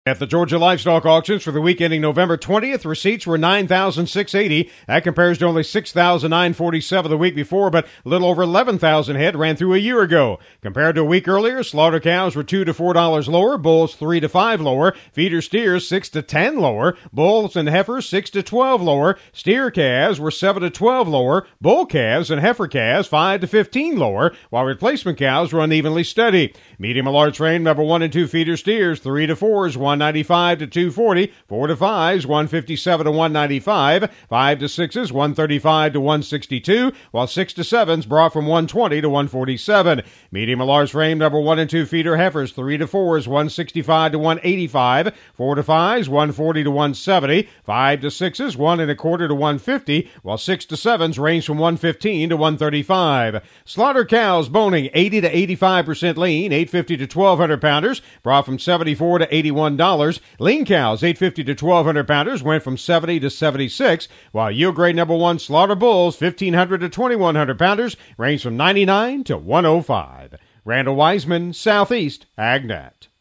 At the Georgia Livestock Auctions for the week ending November 20th, receipts were $9,680. That compares to only $6,947 the week before, but a little over 11,000 head ran through a year ago. Compared to a week earlier, slaughter cows were $2 to $4 lower, bulls $3 to $5 lower, feeder steers $6 to $10 lower, bulls and heifers $6 to $12 lower, steer calves were $7 to $12 lower, bull calves and heifer calves $5 to $15 lower, while replacement cows were unevenly steady. Medium and large frame number 1 and 2 feeder steers 3 to 4s, 195 to 240, 4 to 5s, 157 to 195, 5 to 6s, 135 to 162, while 6 to 7s brought from 120 to 147. Medium and large frame number 1 and 2 feeder heifers 3 to 4s, 165 to 185, 4 to 5s, 140 to 170, 5 to 6s, 1 and a quarter to 150, while 6 to 7s range from 115 to 135. Slaughter cows boning 80 to 85% lean, 850 to 1,200 pounders, brought from 74 to 81. Lean cows, 850 to 1,200 pounders, went from 70 to 76, while yield grade number 1 slaughter bulls, 1,500 to 2,100 pounders, range from 99 to 105. Randall Wiseman, Southeast AgNet.